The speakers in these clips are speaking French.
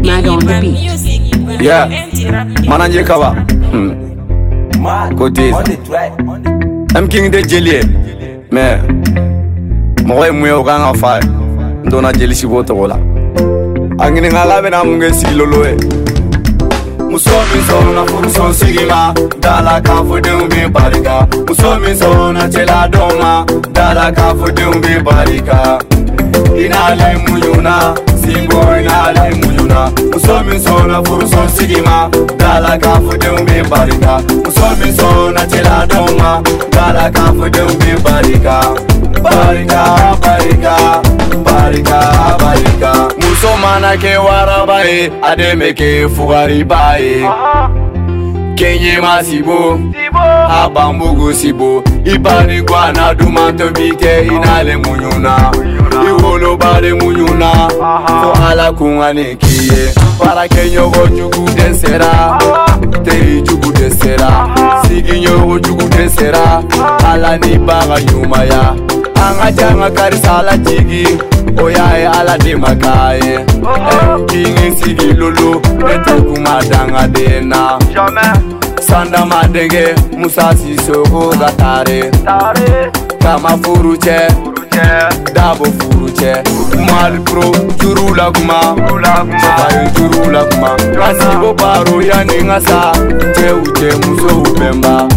Mad on the beat. Yeah, Mananje Kawa. Côté M King de Jelly. Mais moi au gang of fire. Dona Jelly Shibotola. Angin Alabena Mungesi Loloe. Musomi zona furuson sigima dala kafu dumbi barika. Musomi zona chela doma dala kafu dumbi barika. Inale muyuna simbo inale muyuna. Musomi zona furuson sigima dala kafu dumbi barika. Musomi zona chela doma dala kafu dumbi barika. Barika barika barika barika. Musomana ke warabae ademe ke fugari bae. Kenye masibo abambugu sibo ibani gwana dumanto bite inale munyuna iwolo bale munyuna ko ala kungane kiye para kenyo go jugu desera te jugu desera siginyo go jugu desera ala ni baga nyuma ya anga janga karisala jigi oya ala de makaye king sigi lolo ete kumadanga dena jamais sanda madenge musasi soko gatare kama furuche dabo furuche mal pro turula kuma sayo turula kuma asibo baro yani ngasa te uje muso ubemba.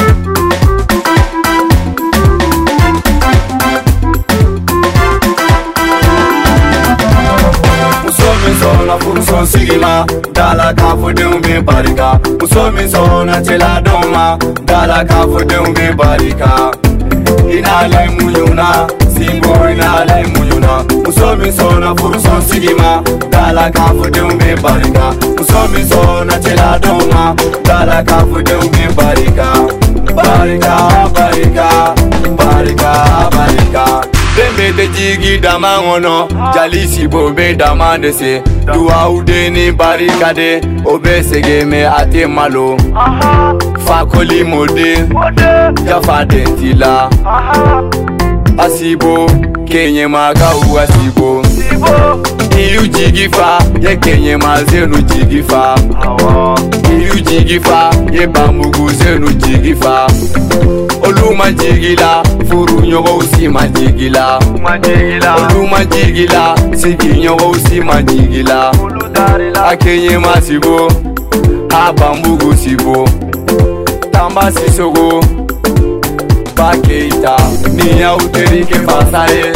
Zona furuson sigima dala kafu dumbi barika. Musomi zona chela doma dala kafu dumbi barika. Inale muyuna simbo inale muyuna. Musomi zona furuson sigima dala kafu dumbi barika. Musomi zona chela doma dala kafu dumbi barika. Barika barika barika barika. Dembe de jigi damangono jalisi bobe damande se duwa udeni barikade obesege me ate malo fakoli mode jafa dentila asibo kenye maga u asibo iyu jigifa ye kenye mazenu jigifa iyu jigifa ye bambugu zenu jigifa oluma jigila furu nyogo usima jigila oluma jigila sigi nyogo usima jigila akenye masibo abambugu sibo tamba sisogo bakeita niya uterike pasare.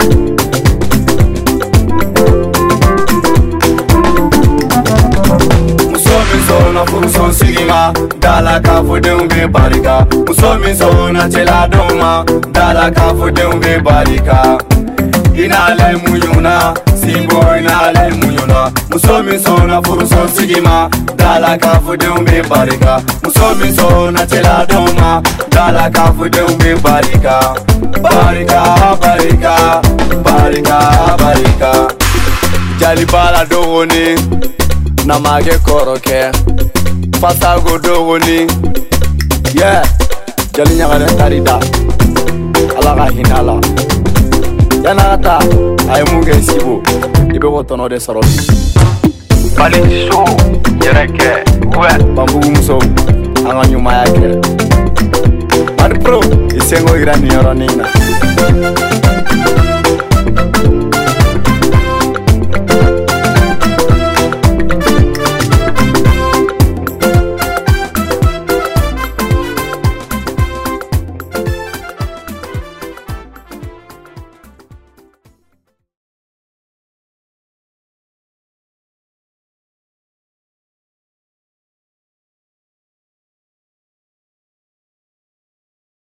Zona furuson sigima dala kafu dumbi barika. Musomi zona chela doma dala kafu dumbi barika. Inale muyuna simbo inale muyuna. Musomi zona furuson sigima dala kafu dumbi barika. Musomi zona chela doma dala kafu dumbi barika. Barika barika barika barika. Jali bala dogoni namage koroke fasago dogoni yeah jali nyagare tarida alaga hinala yanata ay munge sibo ibe wotono de soro bali so yereke we bambu muso anga nyuma yake ad pro isengo irani yoronina